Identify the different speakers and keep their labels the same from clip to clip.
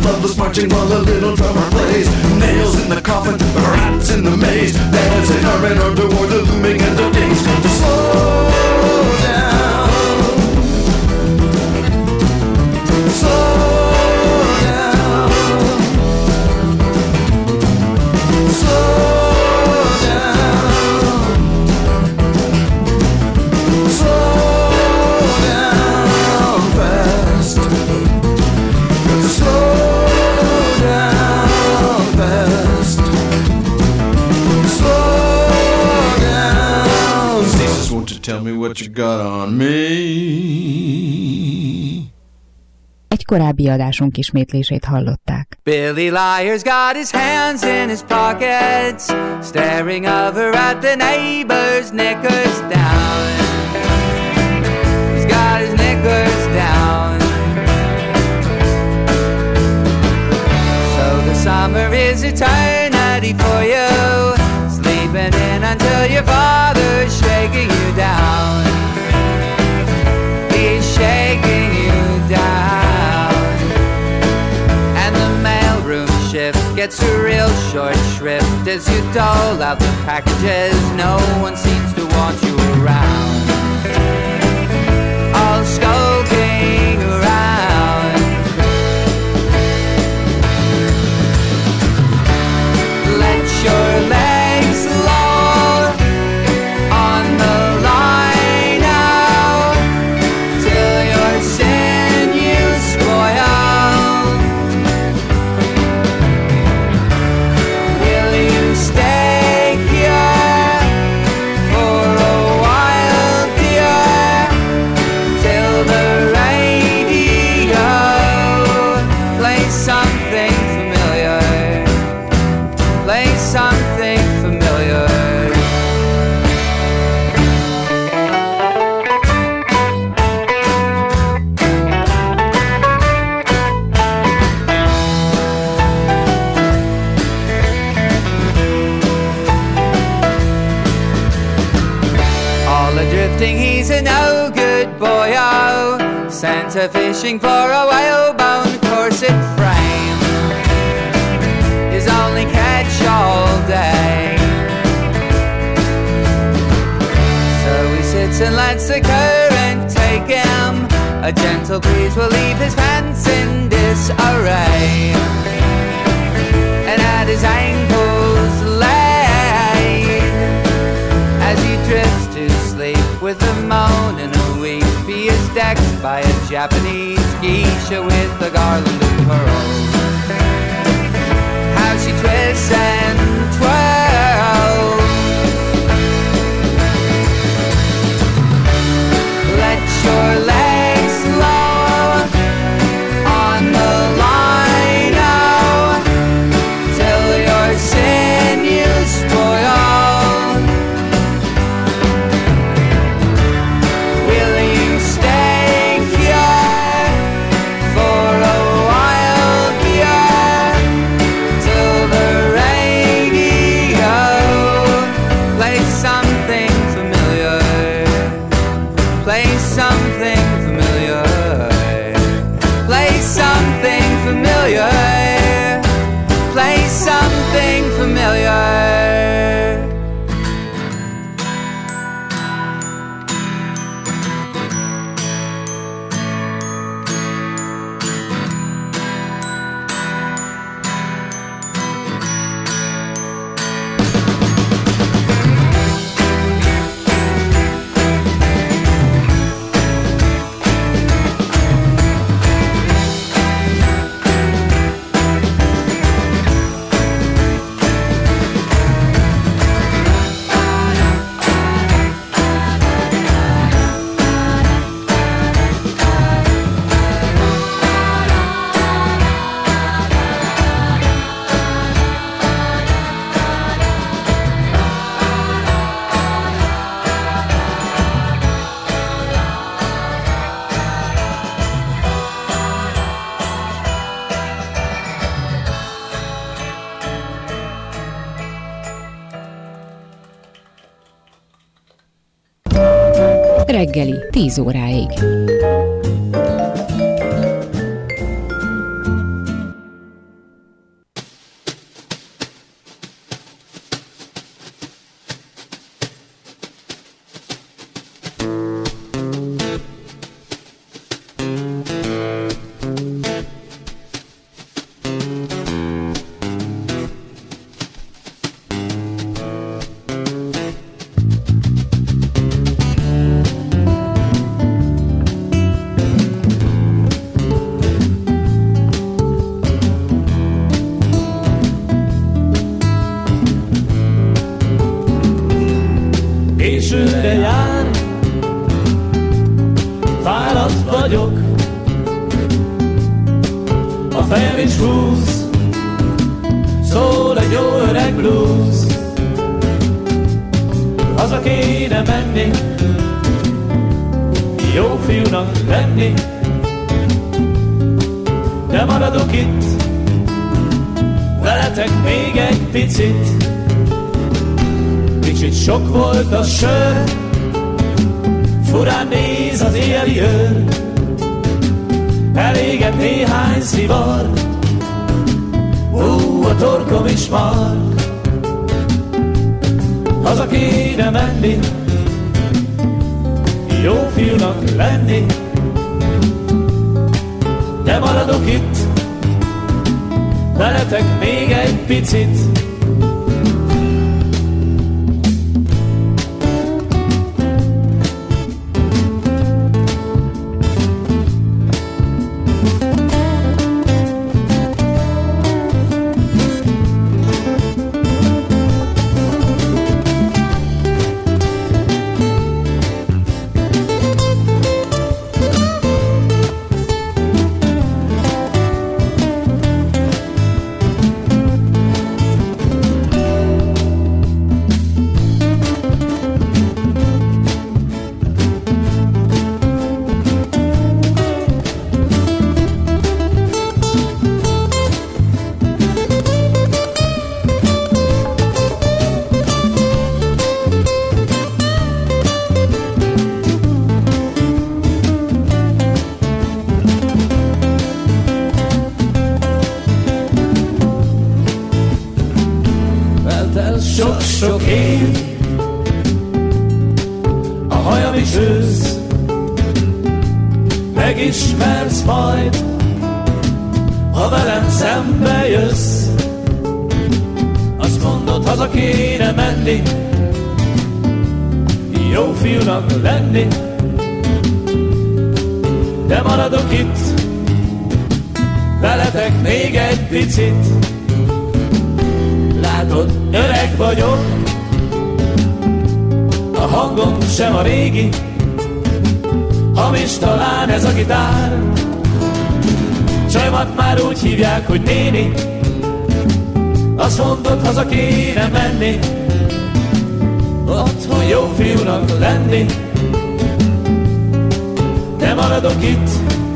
Speaker 1: loveless marching while a little drummer plays. Nails in the coffin, rats in the maze, dancing arm in arm toward the looming end of days. To slow down, slow down, slow down, slow down fast, slow down fast, slow down. Jesus, won't you tell me what you got on me?
Speaker 2: Egy korábbi adásunk ismétlését hallották.
Speaker 3: Billy Liar's got his hands in his pockets, staring over at the neighbor's knickers down. He's got his knickers down. So the summer is eternity for you, sleeping in until your father's shaking you down. He's shaking you down. And the mailroom shift gets a real short shrift as you dole out the packages. No one seems to want you around, all skulking around. Let your legs low on the line now, till your sinews spoil. Will you stay here for a while, dear, till the radio plays something familiar, plays something familiar. All adrifting, he's a no good boy, oh, sent a fishing for a whalebone corset frame, his only catch all day. So he sits and lets the current take him, a gentle breeze will leave his pants in disarray, and at his ankles laid, as he drifts to sleep with a moan and a weep. He is decked by a Japanese geisha with a garland of pearls. How she twists and twirls. Let your legs low on the line now, till your sinews spoil. Will you stay here for a while, dear, till the radio plays something familiar, plays something familiar, plays something familiar, plays something familiar.
Speaker 2: Reggeli 10 óráig.
Speaker 4: is húz, szól egy jó öreg blues. Haza kéne menni, jó fiúnak lenni, de maradok itt, veletek még egy picit. Kicsit sok volt a sör, furán néz az éjjeli őr, elégett néhány szivar, a torkom is mark. Haza kéne menni, jó fiúnak lenni, de maradok itt, veletek még egy picit. Sok-sok év, a hajam is ősz, megismersz majd, ha velem szembe jössz. Azt mondod, haza kéne menni, jó fiúnak lenni, de maradok itt, veletek még egy picit. Látod, öreg vagyok, a hangom sem a régi, hamis talán ez a gitár. Csajmat már úgy hívják, hogy néni, azt mondod, haza kéne menni, otthon jó fiúnak lenni, de maradok itt,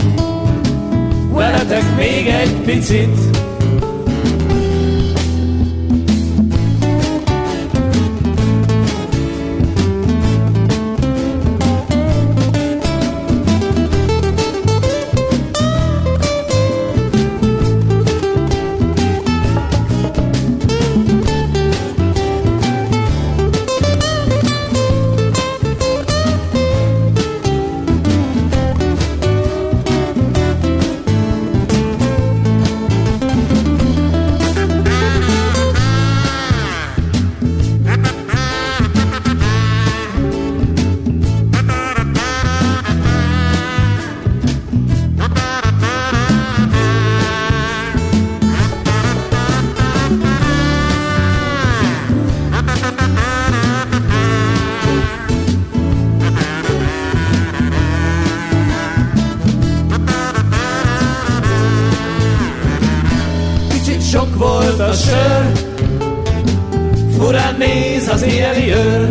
Speaker 4: veletek még egy picit. Sok volt a sör, furán néz az éjjeli őr,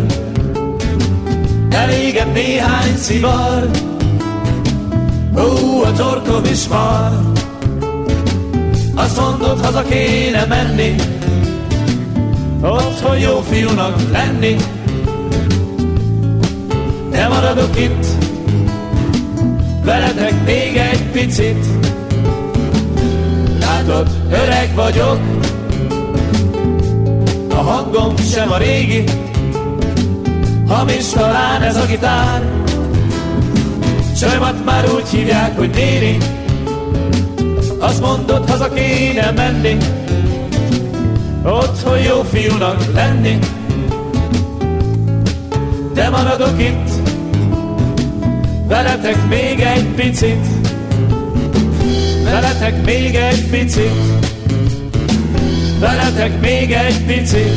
Speaker 4: elégett néhány szivar, a torkom is mar. Azt mondod, haza kéne menni, otthon jó fiúnak lenni, de maradok itt, veletek még egy picit. Látod, öreg vagyok, a hangom sem a régi, hamis talán ez a gitár. Csajmat már úgy hívják, hogy néni, azt mondod, haza kéne menni, otthon jó fiúnak lenni, de maradok itt, veletek még egy picit. Veletek még egy picit, veletek még egy picit.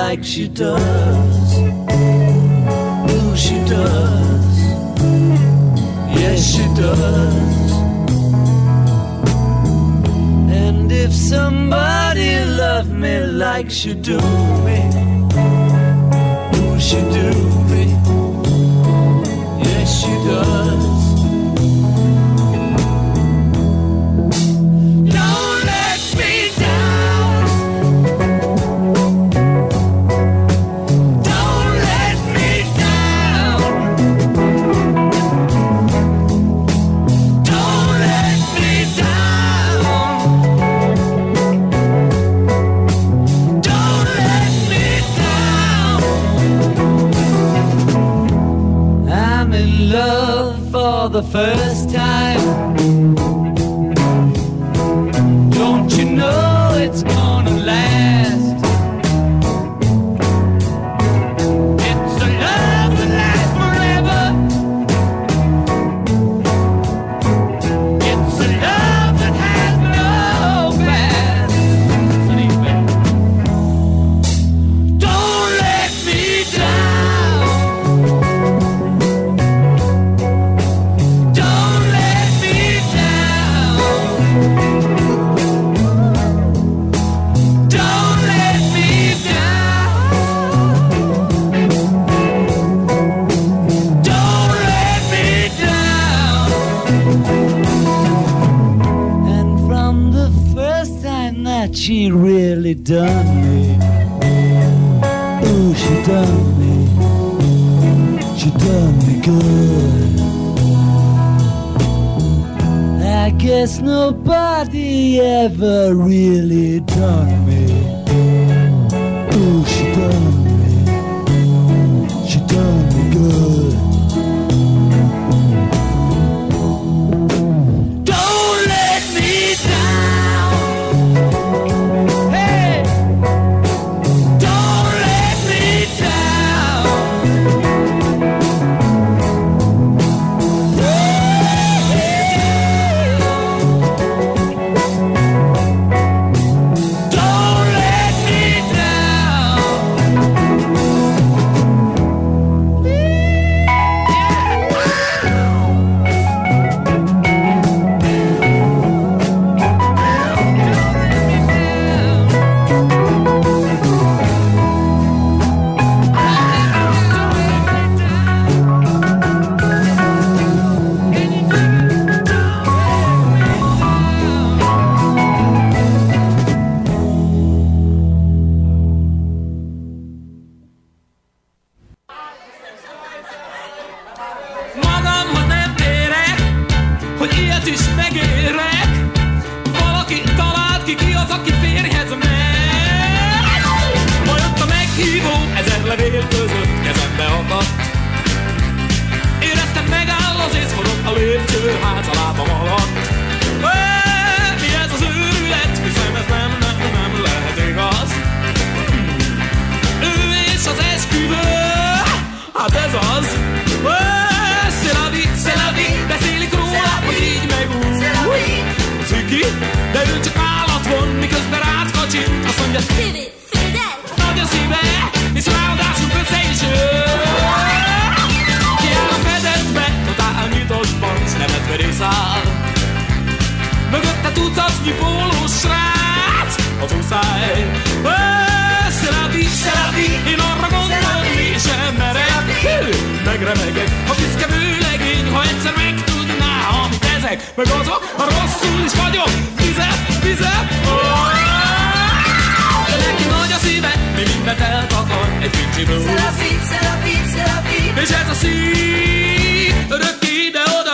Speaker 4: like she does. Oh, she does. Yes, she does. And if somebody loved me like she do me, oh, she do me. Yes, she does. The first time, don't you know it's gonna last? It's a love that lasts forever. It's a love that has no past. Don't let me down. She really done me. Oh, she done me. She done me good. I guess nobody ever really done me. Oh, she done me. She done me good. Don't let me down. De ő csak állat von, miközben átkacsint. Azt mondja, nagy a szíve, és ráadásul kösze is ő. Kiáll a fedetbe, totál nyitottban, s nevetve részáll. Mögötte tucatnyi pólós srác, az úszáj. Szelavi, én arra gondolni sem merek. Megremegek, a piszke vőlegény, ha egyszer megtudná, amit ezek, meg azok, ha rosszul is vagyok. Vizet, oh! De neki nagy a szíve, mi mindent eltakar egy pincsiből. Szelavi, és ez a szív, örök ide-oda.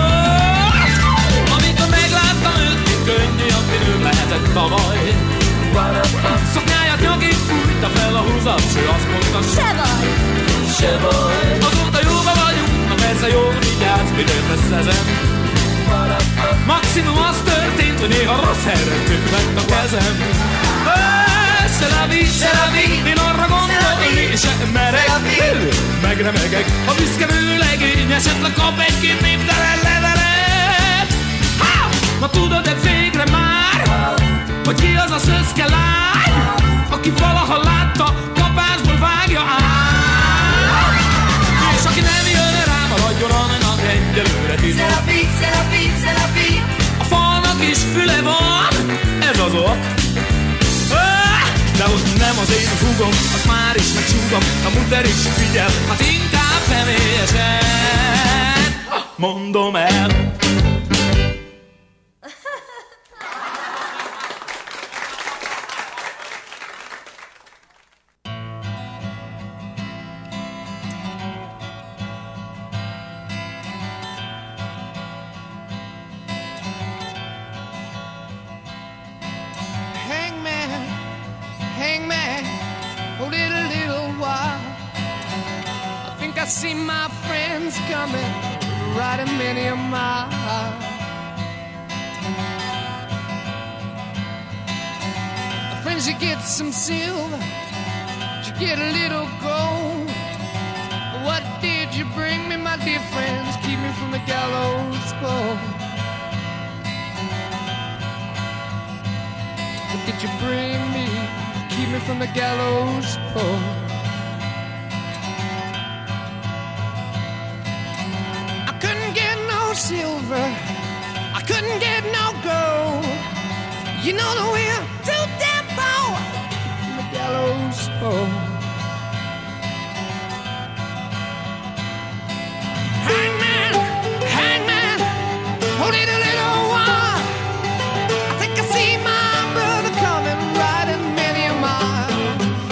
Speaker 4: Tavaly, Szoknyáját nyakig fújta fel a húzat, s ő azt mondta,
Speaker 5: Se baj,
Speaker 3: se baj.
Speaker 4: azóta jóba vagyunk, na persze jól vigyázz, miért lesz ezen. Maximum az történt, hogy néha rossz helyre kötött a kezem. C'est la vie, én arra gondolni sem merek. Megremegek, a büszke vőlegény esetleg kap egy-két névtelen levelet. Na tudod-e végre már, hogy ki az a szöszke lány, aki valaha látta, kapásból vágja át. És aki nem jön rá, maradjon annak egyelőre titok.
Speaker 5: c'est la vie.
Speaker 4: A falnak is füle van, ez az ok. De hogy nem az én húgom, azt már is megsúgom, a muter is figyel, hát inkább személyesen mondom el.
Speaker 6: Hangman, hold it a little while. I think I see my friends coming, riding many a mile. Friends, you get some silver, you get a little gold. What did you bring me, my dear friends? Keep me from the gallows pole. What did you bring me? Keep me from the gallows pole. I couldn't get no silver, I couldn't get no gold. You know that we're too damn poor. Keep me from the gallows pole. Hangman, hangman, hold it a little while. I think I see my brother coming, riding many a mile.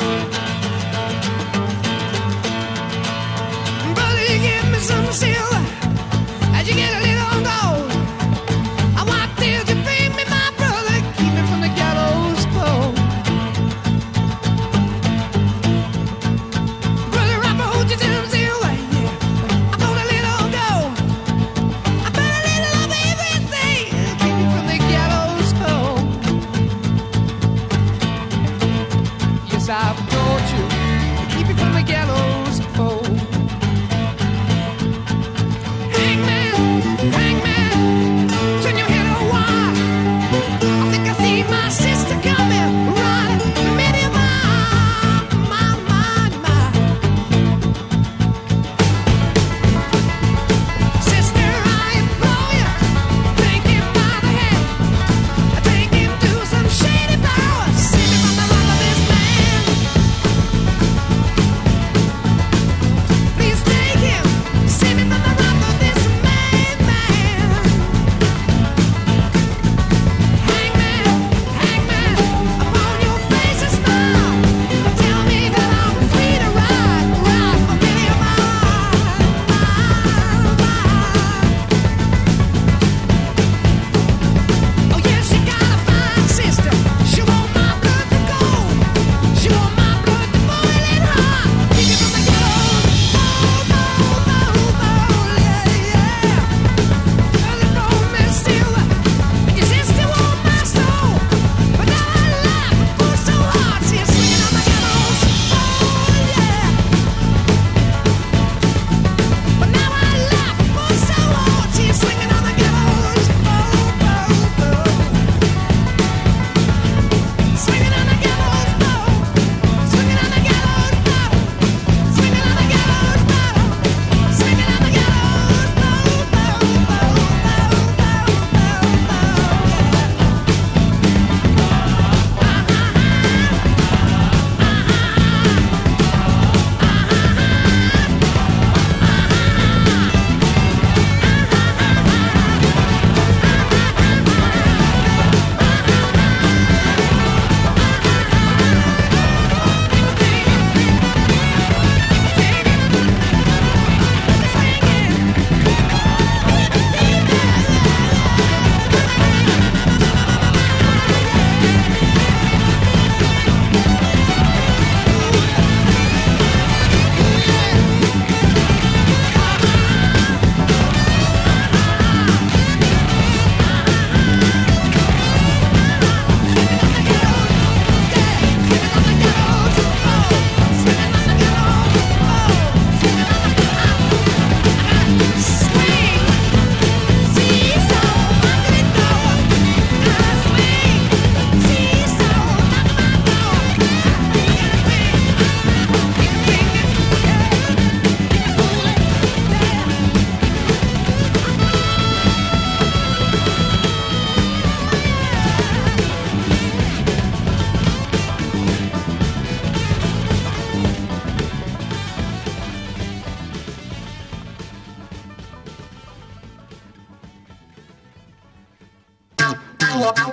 Speaker 6: Brother, you give me some silver as you get a little gold. I want till you bring me my brother, keep me from the gallows pole.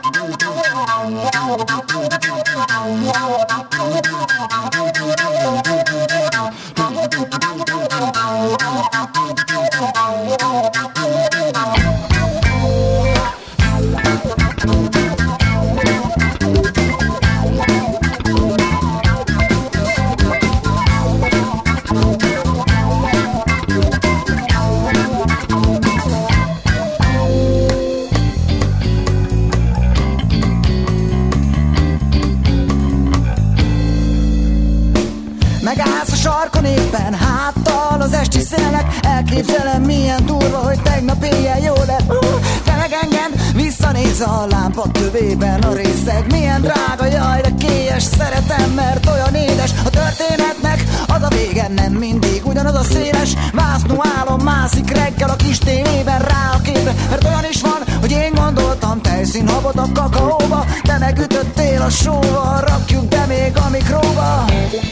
Speaker 7: Megállsz a sarkon éppen háttal az esti szélnek. Elképzelem milyen durva, hogy tegnap éjjel jó lett. Te meg engem visszanéz a lámpa tövében a részeg. Milyen drága, jaj, de kélyes, szeretem, mert olyan édes. A történetnek az a vége, nem mindig ugyanaz a széles. Vásznú álom mászik reggel a kis tévében rá a képre. Mert olyan is van, hogy én gondoltam tejszínhabot a kakaóba. Te megütöttél a sóval, rakjuk be még a mikróba.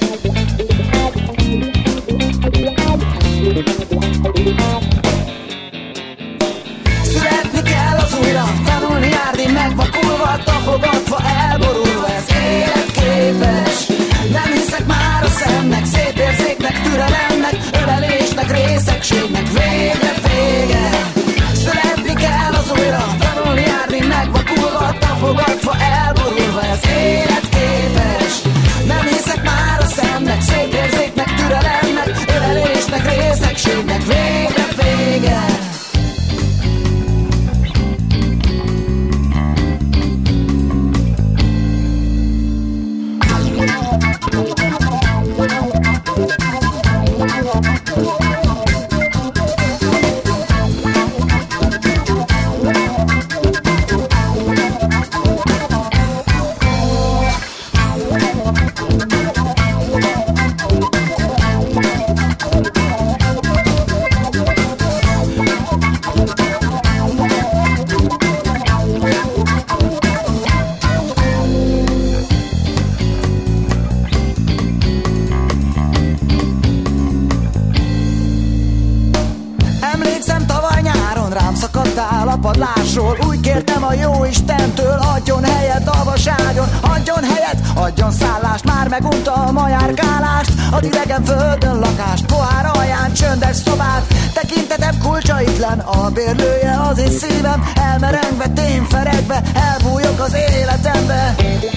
Speaker 7: Születni kell az újra, tanulni, járni, megvakulva, tapogatva, elborulva, ez életképes. Nem hiszek már a szemnek, szép érzéknek, türelemnek, ölelésnek, részegségnek, végre vége. Születni kell az újra, tanulni, járni, megvakulva, tapogatva, elborulva, ez életképes. Nem hiszek már a szemnek, szép érzéknek, türelemnek, ölelésnek, részegségnek, végre vége. Padlásról. Úgy kértem a jó Istentől, adjon helyet a vaságyon, adjon helyet, adjon szállást, már meguntam a járkálást, ad idegen földön lakást, pohár alján csöndes szobát, tekintetem kulcsaitlen, a bérlője az én szívem, elmerengve, tényferegve, elbújok az életembe.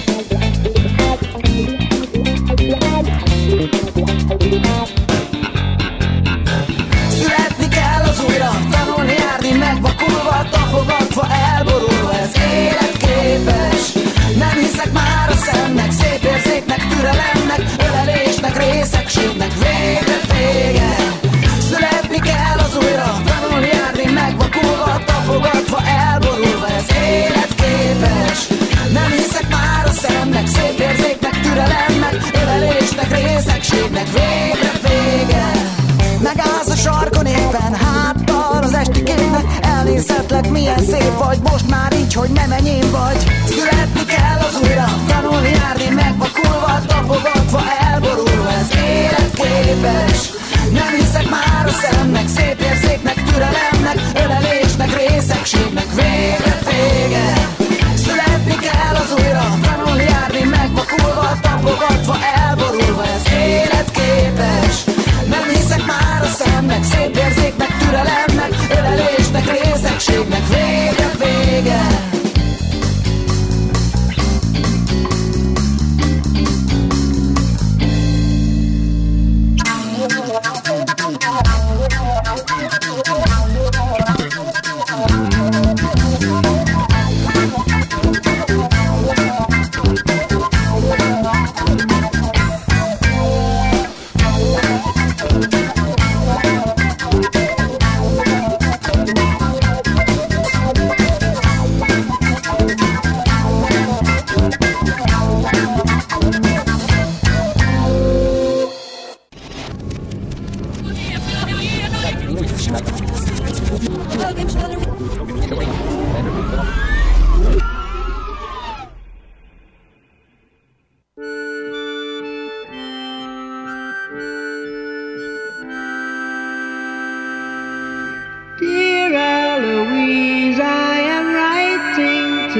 Speaker 7: Születni kell az újra, tanulni, járni, megvakulva, tapogatva, elborulva, ez életképes. Nem hiszek már a szemnek, szép érzéknek, türelemnek, ölelésnek, részegségnek, végre vége. Születni kell az újra, tanulni, járni, megvakulva, tapogatva, elborulva, ez életképes. Nem hiszek már a szemnek, szép érzéknek, türelemnek, ölelésnek, részegségnek, végre vége. Megállsz a sarkon éppen háttal az esti képnek. Elnézhetlek, milyen szép vagy, most már így, hogy nem enyém vagy. Születni kell az újra, tanulni, járni, megvakulva, tapogatva, elborulva, ez életképes. Nem hiszek már a szemnek, szép érzéknek, türelemnek, ölelésnek, részegségnek, végre vége. Születni kell az újra, tanulni, járni, megvakulva, tapogatva, elborulva, ez életképes. Nem hiszek már a szemnek, szép érzéknek, türelemnek, ölelésnek, részegségnek, végre vége.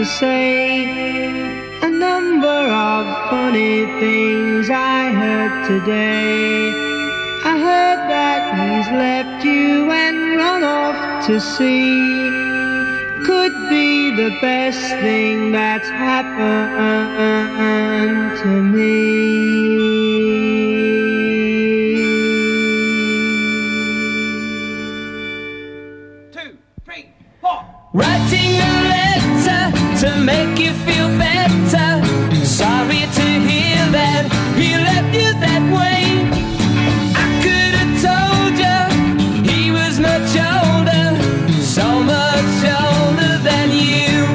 Speaker 8: to say a number of funny things I heard today. I heard that he's left you and run off to sea. Could be the best thing that's happened to me.
Speaker 9: Writing a letter to make you feel better. Sorry to hear that he left you that way. I could have told you he was much older, so much older than you.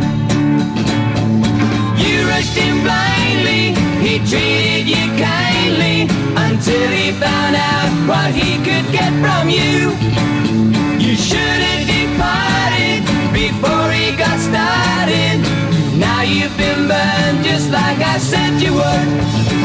Speaker 9: You rushed him blindly, he treated you kindly, until he found out what he could get from you. You should have departed before he got started. Now you've been burned just like I said you would.